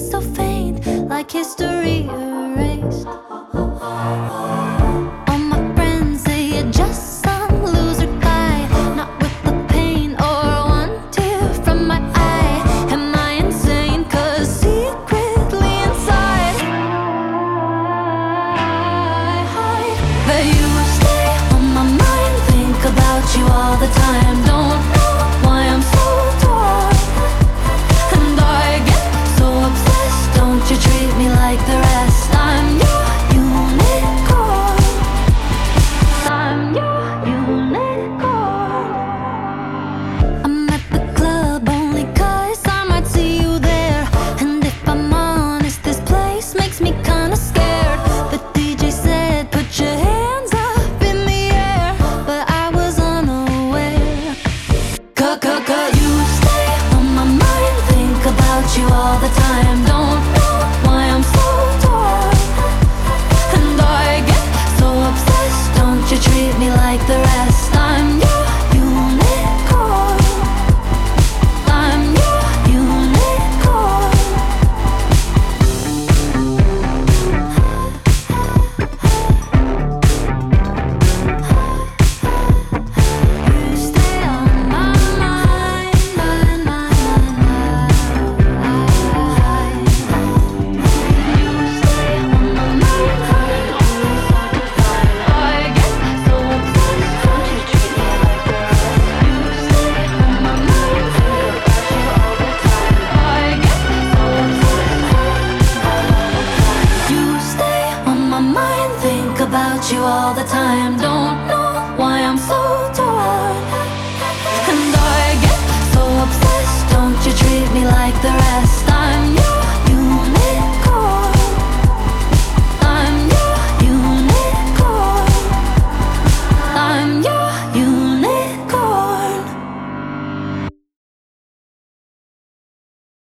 so faint, like history erased. All my friends say you're just some loser guy, not with the pain or one tear from my eye. Am I insane? 'Cause secretly inside but you stay on my mind, think about you all the time. Don't know why I'm so torn, and I get so obsessed. Don't you treat me like the rest. I'm your unicorn, I'm your unicorn. I'm at the club only 'cause I might see you there, and if I'm honest, this place makes me kinda scared. The DJ said put your hands up in the air, but I was unaware. You stay on my mind, think about you all the time. Don't know why I'm so torn, and I get so obsessed. Don't you treat me like the rest. I'm your unicorn, I'm your unicorn. You stay on my mind, mind, mind, mind. You stay on my mind, I get so obsessed. Don't you treat me like the rest. You stay on my mind, I get so obsessed. You stay on my mind, think about you all the time. Don't know why I'm so torn, and I get so obsessed. Don't you treat me like the rest.